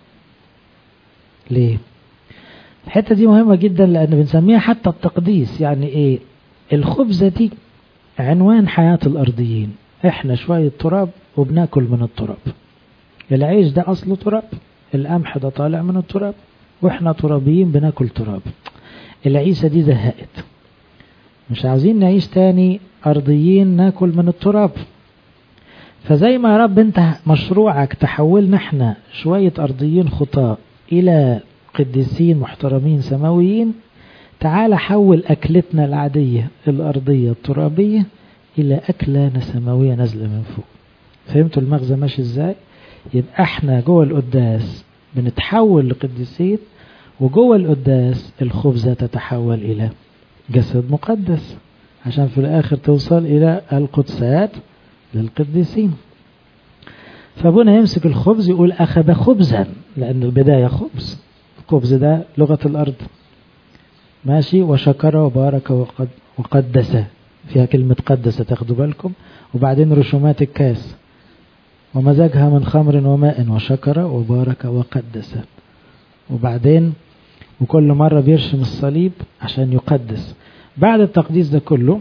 ليه؟ الحتة دي مهمة جدا، لأن بنسميها حتى التقديس. يعني إيه؟ الخبزة دي عنوان حياة الأرضيين، إحنا شوية تراب وبناكل من التراب. العيش ده أصله تراب، القمح ده طالع من التراب، وإحنا ترابيين بناكل تراب. العيسى دي زهقت، مش عاوزين نعيش تاني أرضيين ناكل من التراب. فزي ما يا رب أنت مشروعك تحولنا إحنا شوية أرضيين خطاء إلى قديسين محترمين سماويين، تعال حول أكلتنا العادية الأرضية الترابية إلى أكلة سماوية نازلة من فوق. فهمتوا المغزى ماشي إزاي؟ يبقى احنا جوه القداس بنتحول لقديسين، وجوه القداس الخبزة تتحول إلى جسد مقدس، عشان في الآخر توصل إلى القدسات للقديسين. فابونا يمسك الخبز يقول أخذ خبزا، لأن البداية خبز، الخبز ده لغة الأرض ماشي، وشكر وبارك وقد وقدس، فيها كلمة قدس تاخدوا بالكم. وبعدين رسومات الكاس، ومزجها من خمر وماء، وشكر وبارك وقدس. وبعدين وكل مرة بيرشم الصليب عشان يقدس. بعد التقديس ده كله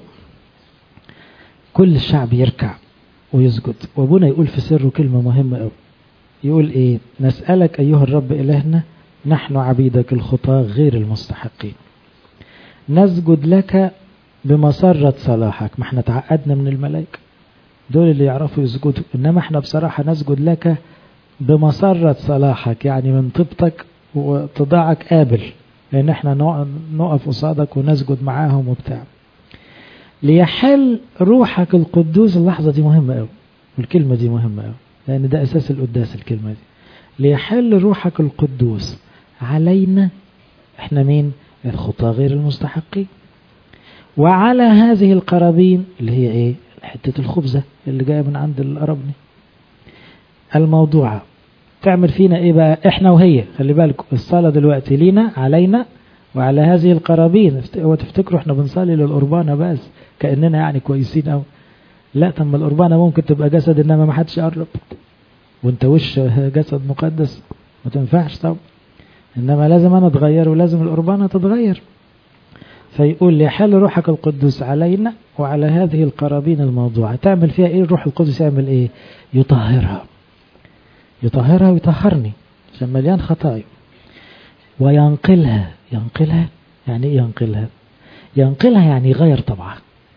كل الشعب يركع ويسجد، وابونا يقول في سره كلمة مهمة قوي، يقول ايه؟ نسألك ايها الرب الهنا نحن عبيدك الخطاة غير المستحقين نسجد لك بمسرة صلاحك. ما احنا تعقدنا من الملائكة، دول اللي يعرفوا يسجدوا، انما احنا بصراحة نسجد لك بمسرة صلاحك، يعني من طيبتك وتضاعك قابل، لان احنا نقف قصادك ونسجد معاهم وبتاع. ليحل روحك القدوس. اللحظة دي مهمة قوي والكلمة دي مهمة قوي، لان ده اساس القداس الكلمة دي. ليحل روحك القدوس علينا، احنا مين؟ الخطاة غير المستحقين. وعلى هذه القرابين اللي هي ايه؟ حتة الخبزة اللي جاية من عند القربني الموضوعة، تعمل فينا ايه بقى؟ احنا وهي. خلي بالكم الصلاة دلوقتي لينا، علينا، وعلى هذه القرابين. وتفتكروا احنا بنصلي للقربانة بس كأننا يعني كويسين او لا. طب القربانة ممكن تبقى جسد انما ما حدش يقرب، وانت وش جسد مقدس ما تنفعش طب، انما لازم انا اتغير ولازم القربانة تتغير. فيقول ليحل روحك القدوس علينا وعلى هذه القرابين الموضوعة. تعمل فيها ايه الروح القدس؟ يعمل ايه؟ يطهرها. يطهرها ويطهرني عشان مليان خطايا. وينقلها. ينقلها يعني ايه؟ ينقلها ينقلها يعني يغير طبعها.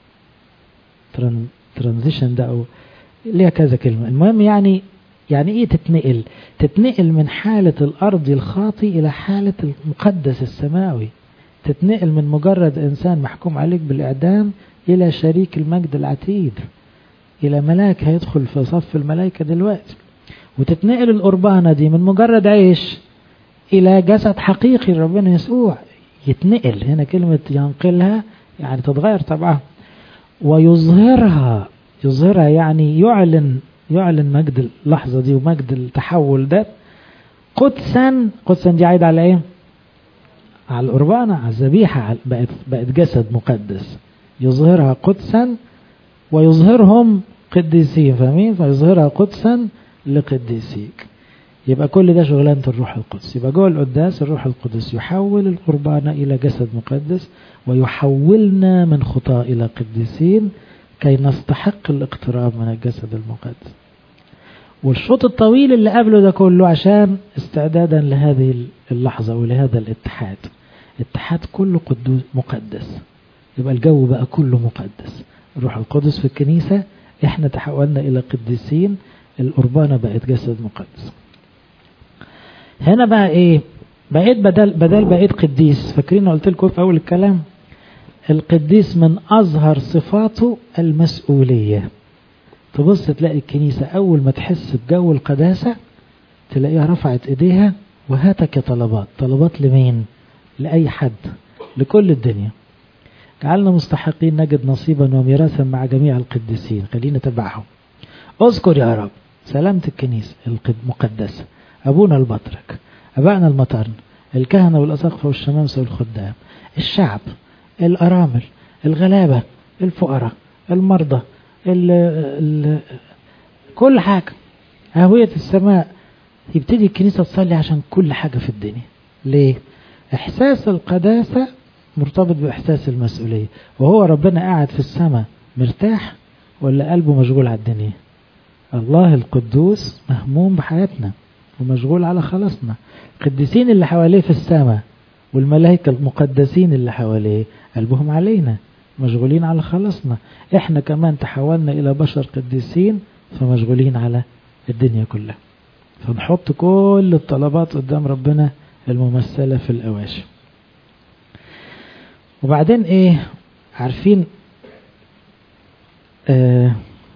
ترانزيشن ده او ليها كذا كلمة. المهم يعني يعني ايه تتنقل؟ تتنقل من حالة الارض الخاطي الى حالة المقدس السماوي. تتنقل من مجرد انسان محكوم عليك بالاعدام الى شريك المجد العتيد، الى ملاك هيدخل في صف الملائكة دلوقتي. وتتنقل القربانة دي من مجرد عيش الى جسد حقيقي ربنا يسوع. يتنقل هنا كلمة ينقلها يعني تتغير طبعا. ويظهرها. يظهرها يعني يعلن يعلن مجد اللحظة دي ومجد التحول ده. قدسا. قدسا دي عايد على ايه؟ على القربانة، على الذبيحة، بقت بقت جسد مقدس. يظهرها قدسا ويظهرهم قديسين. فاهمين؟ فيظهرها قدسا لقديسيك. يبقى كل ده شغلانة الروح القدس. يبقى جوه القداس الروح القدس يحول القربانة إلى جسد مقدس، ويحولنا من خطاة إلى قديسين كي نستحق الاقتراب من الجسد المقدس. والشوط الطويل اللي قبله ده كله عشان استعدادا لهذه اللحظة ولهذا الاتحاد. اتحاد كله قدوس مقدس. يبقى الجو بقى كله مقدس. الروح القدس في الكنيسة، احنا تحولنا إلى قديسين، القربانة بقت جسد مقدس. هنا بقى ايه؟ بقيت بدل بدل بقيت قديس. فاكرين قلت لكم في اول الكلام القديس من اظهر صفاته المسؤولية. تبص تلاقي الكنيسة اول ما تحس بجو القداسة تلاقيها رفعت ايديها وهاتك طلبات. طلبات لمين؟ لأي حد، لكل الدنيا. جعلنا مستحقين نجد نصيبا وميراثا مع جميع القديسين. خلينا نتبعهم. اذكر يا رب سلامة الكنيسة المقدسة، أبونا البطرك، أبائنا المطرن، الكهنة والأساقفة والشمامسة والخدام، الشعب، الأرامل، الغلابة، الفقراء، المرضى، ال ال كل حاجة، هوية السماء. يبتدي الكنيسة تصلي عشان كل حاجة في الدنيا. ليه؟ إحساس القداسة مرتبط بإحساس المسؤولية. وهو ربنا قاعد في السماء مرتاح ولا قلبه مشغول على الدنيا؟ الله القدوس مهموم بحياتنا ومشغول على خلاصنا. القديسين اللي حواليه في السماء والملائكة المقدسين اللي حواليه قلبهم علينا، مشغولين على خلاصنا. احنا كمان تحولنا الى بشر قديسين فمشغولين على الدنيا كلها. فنحط كل الطلبات قدام ربنا الممثلة في الأواشي. وبعدين ايه؟ عارفين آه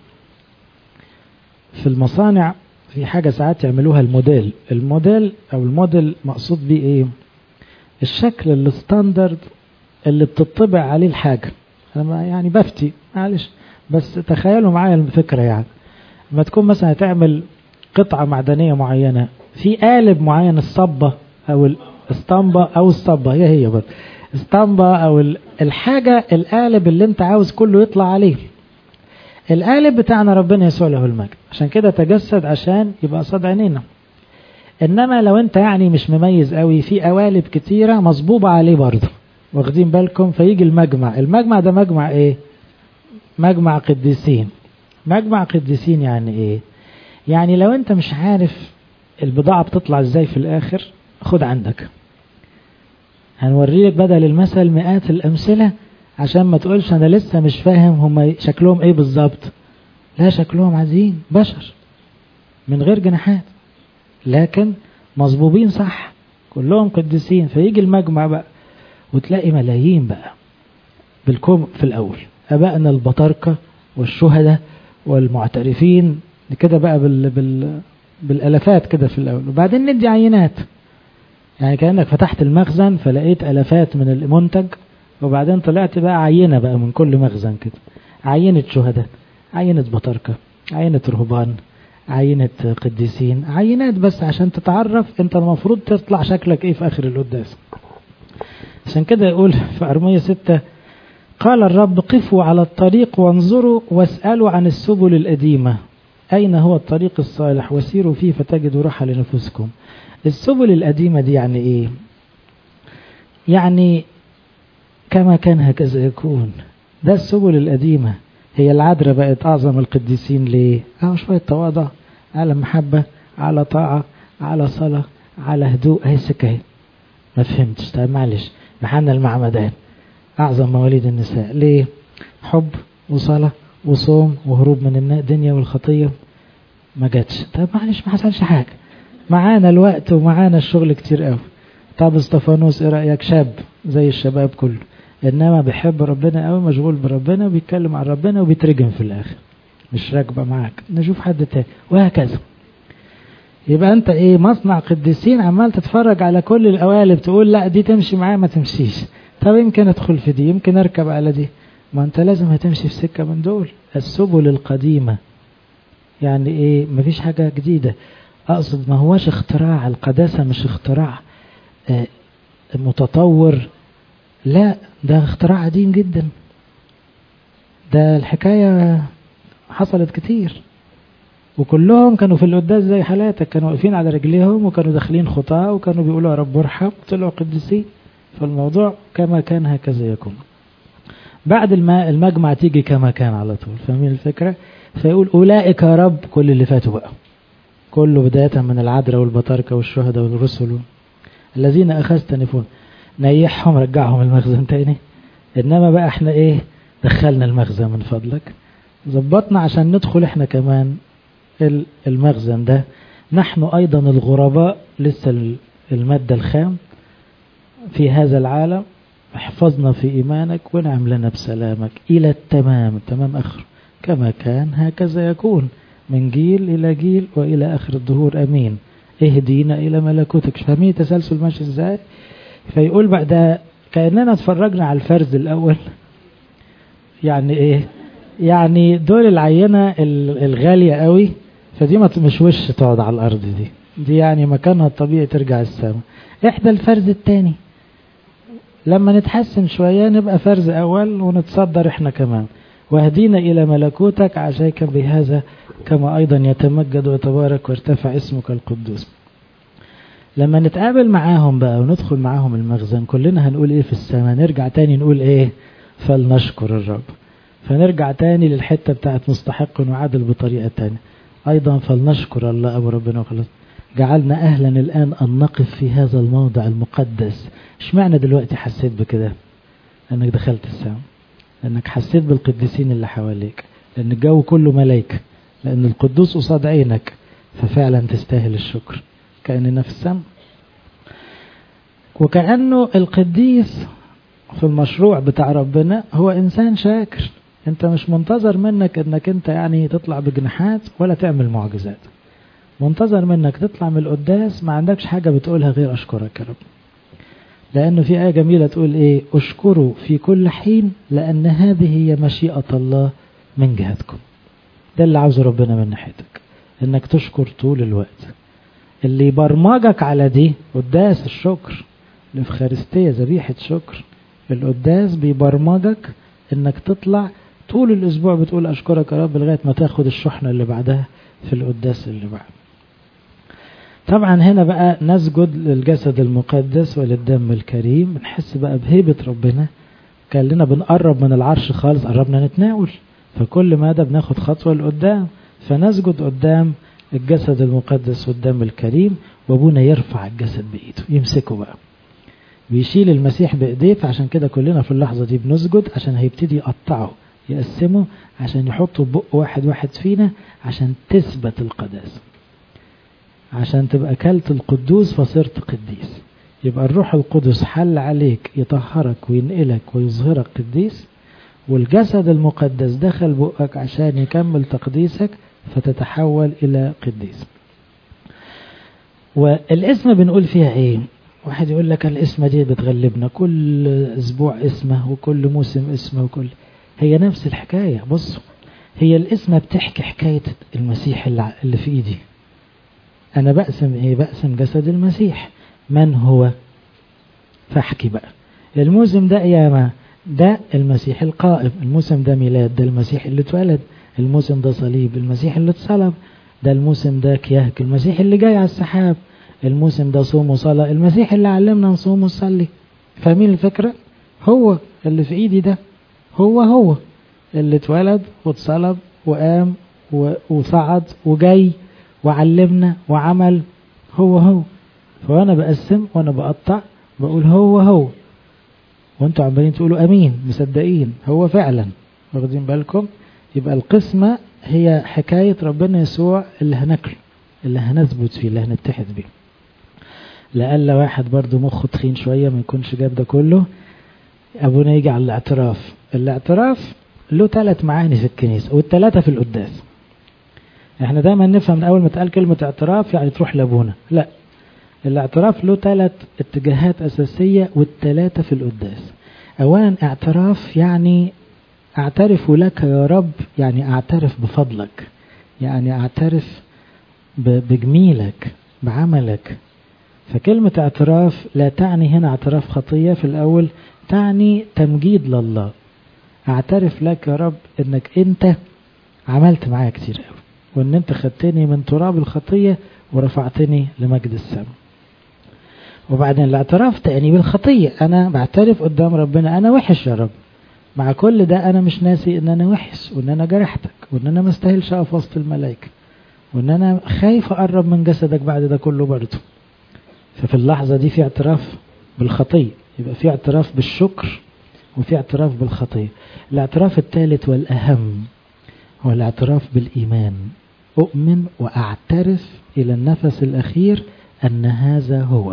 في المصانع في حاجة ساعات يعملوها الموديل. الموديل او الموديل مقصود بيه ايه؟ الشكل الستاندرد اللي بتطبع عليه الحاجة. انا يعني بفتي معلش، بس تخيلوا معايا الفكرة. يعني لما تكون مثلا هتعمل قطعة معدنية معينة في قالب معين، الصبة او الاسطمبة او الصبة هي هي بس اسطمبة او الحاجة، القالب اللي انت عاوز كله يطلع عليه. القالب بتاعنا ربنا يسوع له المجد، عشان كده تجسد عشان يبقى قصاد عينينا. انما لو انت يعني مش مميز قوي، في قوالب كتيرة مصبوبة عليه برضه، واخدين بالكم؟ فيجي المجمع. المجمع ده مجمع ايه؟ مجمع قديسين. مجمع قديسين يعني ايه؟ يعني لو انت مش عارف البضاعة بتطلع ازاي في الاخر، خد عندك، هنوريك بدل المثل مئات الامثلة عشان ما تقولش انا لسه مش فاهم هم شكلهم ايه بالظبط. لا، شكلهم عاديين، بشر من غير جناحات، لكن مصبوبين صح، كلهم قديسين. فيجي المجمع بقى وتلاقي ملايين بقى بالكم في الاول، ابائنا البطاركة والشهداء والمعترفين كده بقى بال بال بالالافات كده في الاول، وبعدين ندي عينات. يعني كأنك فتحت المخزن فلقيت الافات من المنتج، وبعدين طلعت بقى عينة بقى من كل مخزن كده، عينة شهداء، عينة بطاركة، عينة رهبان، عينة قديسين، عينات بس عشان تتعرف انت المفروض تطلع شكلك ايه في اخر القداس. عشان كده يقول في أرمية ستة: قال الرب قفوا على الطريق وانظروا واسألوا عن السبل القديمة، أين هو الطريق الصالح وسيروا فيه فتجدوا راحة لنفسكم. السبل القديمة دي يعني ايه؟ يعني كما كان هكذا يكون. ده السبل القديمة. هي العذراء بقت أعظم القديسين ليه؟ اه شوية تواضع، على محبة، على طاعة، على صلاة، على هدوء. هي السكة. ما فهمتش؟ طيب معلش. محنا المعمدان أعظم مواليد النساء ليه؟ حب وصلاة وصوم وهروب من الدنيا والخطية. ما جاتش. طيب معلش، ما حصلش حاجة، معانا الوقت ومعانا الشغل كتير قوي. طب استفانوس ايه رأيك؟ شاب زي الشباب كله، انما بيحب ربنا قوي، مشغول بربنا وبيتكلم عن ربنا وبيترجم في الاخر، مش راكبه معاك، نشوف حد تاني، وهكذا. يبقى انت ايه؟ مصنع قديسين، عمال تتفرج على كل القوالب تقول لا دي تمشي معايا ما تمشيش، طب يمكن ادخل في دي، يمكن اركب على دي. ما انت لازم هتمشي في سكه من دول. السبل القديمه يعني ايه؟ مفيش حاجه جديده. اقصد ما هواش اختراع، القداسه مش اختراع اه متطور، لا ده اختراع قديم جدا. ده الحكاية حصلت كتير، وكلهم كانوا في القداس زي حالاتك، كانوا واقفين على رجليهم وكانوا داخلين خطاة وكانوا بيقولوا يا رب ارحم، طلعوا قديسين. فالموضوع كما كان هكذا يكون. بعد المجمع تيجي كما كان على طول. فاهمين الفكرة؟ فيقول أولئك يا رب، كل اللي فاتوا بقى كله بداية من العذراء والبطاركة والشهداء والرسل الذين أخذت نفون، نيحهم رجعهم المخزن تاني. إنما بقى احنا ايه؟ دخلنا المخزن من فضلك، ظبطنا عشان ندخل احنا كمان المخزن ده. نحن أيضا الغرباء، لسه المادة الخام في هذا العالم، احفظنا في إيمانك ونعم لنا بسلامك إلى التمام. التمام آخر كما كان هكذا يكون، من جيل إلى جيل وإلى آخر الدهور أمين. اهدينا إلى ملكوتك. فاهمين تسلسل ماشي ازاي؟ فيقول بعد كأننا اتفرجنا على الفرز الأول. يعني ايه؟ يعني دول العينة الغالية قوي، فدي ما مش وش تقعد على الأرض، دي دي يعني مكانها الطبيعي ترجع السماء. احدى الفرز التاني لما نتحسن شوية نبقى فرز أول ونتصدر احنا كمان. واهدينا إلى ملكوتك عشاك بهذا كما أيضا يتمجد ويتبارك ويرتفع اسمك القدوس. لما نتقابل معاهم بقى وندخل معاهم المخزن، كلنا هنقول ايه في السماء؟ نرجع تاني نقول ايه؟ فلنشكر الرب. فنرجع تاني للحتة بتاعت مستحق وعادل بطريقة تانية. ايضا فلنشكر الله ابو ربنا وخلاص. جعلنا اهلا الان ان نقف في هذا الموضع المقدس. اشمعنى دلوقتي حسيت بكده؟ لانك دخلت السماء، لانك حسيت بالقديسين اللي حواليك، لان الجو كله ملايكة، لان القدوس قصاد عينك، ففعلا تستاهل الشكر كأننا في السماء. وكأنه القديس في المشروع بتاع ربنا هو إنسان شاكر. انت مش منتظر منك انك انت يعني تطلع بجناحات ولا تعمل معجزات، منتظر منك تطلع من القداس ما عندكش حاجة بتقولها غير أشكرك يا رب. لأنه في آية جميلة تقول ايه؟ أشكروا في كل حين لأن هذه هي مشيئة الله من جهتكم. ده اللي عاوزه ربنا من ناحيتك، انك تشكر طول الوقت. اللي يبرمجك على دي قداس الشكر، الإفخارستية ذبيحة شكر. القداس بيبرمجك انك تطلع طول الاسبوع بتقول اشكرك يا رب لغاية ما تاخد الشحنة اللي بعدها في القداس اللي بعد. طبعا هنا بقى نسجد للجسد المقدس وللدم الكريم، نحس بقى بهيبة ربنا. كان لنا بنقرب من العرش خالص، قربنا نتناول، فكل ماذا بناخد خطوة لقدام، فنسجد قدام الجسد المقدس والدم الكريم، وابونا يرفع الجسد بإيده يمسكه بقى، بيشيل المسيح بإيديه. فعشان كده كلنا في اللحظة دي بنسجد، عشان هيبتدي يقطعه يقسمه، عشان يحطه ببق واحد واحد فينا، عشان تثبت القداسة، عشان تبقى كلت القدوس فصرت قديس. يبقى الروح القدس حل عليك يطهرك وينقلك ويظهرك قديس، والجسد المقدس دخل بقك عشان يكمل تقديسك فتتحول إلى قديس. والاسم بنقول فيها ايه؟ واحد يقول لك الاسم دي بتغلبنا، كل اسبوع اسمه وكل موسم اسمه وكل، هي نفس الحكاية. بصوا، هي الاسم بتحكي حكاية المسيح اللي في ايدي. انا بقسم ايه؟ بقسم جسد المسيح. من هو؟ فاحكي بقى الموسم ده قيامة، ده المسيح القائم. الموسم ده ميلاد، ده المسيح اللي اتولد. الموسم ده صليب، المسيح اللي اتصلب. ده الموسم ده كيهك، المسيح اللي جاي على السحاب. الموسم ده صوم وصلاة، المسيح اللي علمنا نصوم ونصلي. فاهمين الفكرة؟ هو اللي في ايدي ده هو هو اللي اتولد واتصلب وقام وصعد وجاي وعلمنا وعمل، هو هو. فوانا بقسم وانا بقطع بقول هو هو، وانتوا عمالين تقولوا امين مصدقين، هو فعلا. واخدين بالكم؟ يبقى القسمة هي حكاية ربنا يسوع اللي هناكله، اللي هنثبت فيه، اللي هنتحد بيه. لألا واحد برضو مخه تخين شوية ما يكونش جاب ده كله. أبونا يجي على الاعتراف. الاعتراف له ثلاث معاني في الكنيسة، والثلاثة في القداس. احنا دايما نفهم من أول ما تقال كلمة اعتراف يعني تروح لأبونا، لا، الاعتراف له ثلاث اتجاهات أساسية، والثلاثة في القداس. أولا اعتراف يعني اعترف لك يا رب، يعني اعترف بفضلك، يعني اعترف بجميلك بعملك. فكلمة اعتراف لا تعني هنا اعتراف خطية في الأول، تعني تمجيد لله. اعترف لك يا رب انك انت عملت معايا كتير قوي، وان انت خدتني من تراب الخطية ورفعتني لمجد السماء. وبعدين الاعتراف تعني بالخطية، انا بعترف قدام ربنا انا وحش يا رب، مع كل ده انا مش ناسي ان انا وحش، وان انا جرحتك، وان انا ما استاهلش اقف وسط الملائكة، وان انا خايف اقرب من جسدك بعد ده كله برضه. ففي اللحظة دي في اعتراف بالخطية، يبقى في اعتراف بالشكر وفي اعتراف بالخطية. الاعتراف الثالث والأهم هو الاعتراف بالإيمان. أؤمن وأعترف إلى النفس الأخير أن هذا هو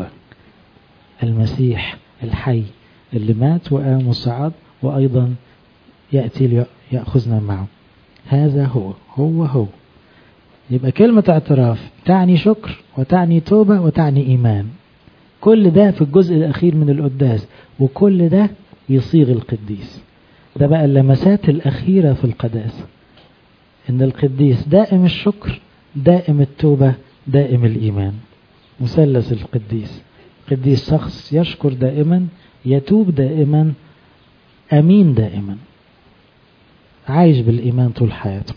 المسيح الحي اللي مات وقام وصعد، وأيضا يأتي ليأخذنا معه. هذا هو هو هو. يبقى كلمة اعتراف تعني شكر وتعني توبة وتعني إيمان. كل ده في الجزء الأخير من القداس، وكل ده يصيغ القديس. ده بقى اللمسات الأخيرة في القداسة، إن القديس دائم الشكر، دائم التوبة، دائم الإيمان. مثلث القديس، قديس شخص يشكر دائما، يتوب دائما، أمين دائما، عايش بالإيمان طول حياته.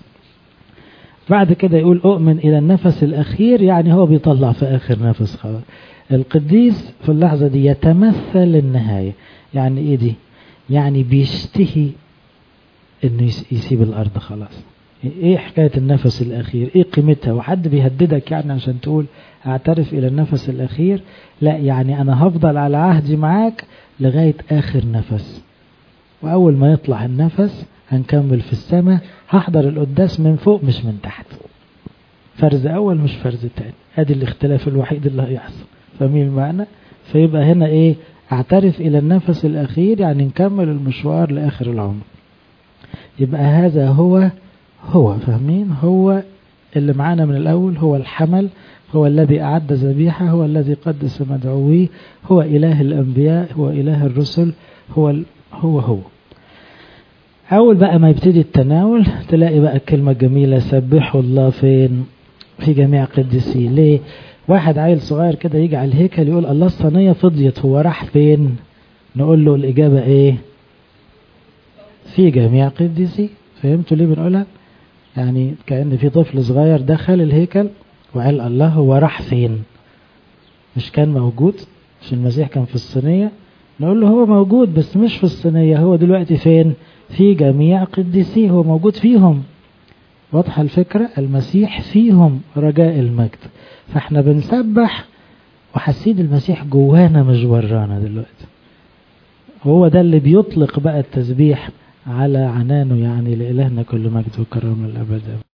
بعد كده يقول أؤمن إلى النفس الأخير، يعني هو بيطلع في آخر نفس خلاص. القديس في اللحظة دي يتمثل النهاية. يعني إيه دي؟ يعني بيشتهي إنه يسيب الأرض خلاص. إيه حكاية النفس الأخير؟ إيه قيمتها؟ وحد بيهددك يعني عشان تقول أعترف إلى النفس الأخير؟ لا، يعني أنا هفضل على عهدي معاك لغاية آخر نفس، وأول ما يطلع النفس هنكمل في السماء. هحضر القداس من فوق مش من تحت، فرز أول مش فرز تاني. هذه الاختلاف الوحيد اللي هيحصل. فاهمين المعنى؟ فيبقى هنا إيه؟ أعترف إلى النفس الأخير يعني نكمل المشوار لآخر العمر. يبقى هذا هو هو فاهمين؟ هو اللي معانا من الأول، هو الحمل، هو الذي أعد ذبيحة، هو الذي قدس مدعويه، هو إله الأنبياء، هو إله الرسل، هو ال... هو هو أول بقى ما يبتدي التناول تلاقي بقى الكلمة الجميلة سبحوا الله فين؟ في جميع قدسيه. ليه؟ واحد عيل صغير كده يجي على الهيكل يقول الله الصينية فضيت، هو راح فين؟ نقول له الإجابة إيه؟ في جميع قدسيه. فهمتوا ليه بنقولها؟ يعني كأن في طفل صغير دخل الهيكل وقال الله، هو راح فين؟ مش كان موجود؟ مش المسيح كان في الصينية؟ نقول له هو موجود بس مش في الصينية، هو دلوقتي فين؟ في جميع قديسيه، هو موجود فيهم. واضحة الفكرة؟ المسيح فيهم رجاء المجد. فاحنا بنسبح وحسين المسيح جوانا مش برانا دلوقتي. هو ده اللي بيطلق بقى التسبيح على عنانه، يعني لإلهنا كل مجد وكرم الأبد.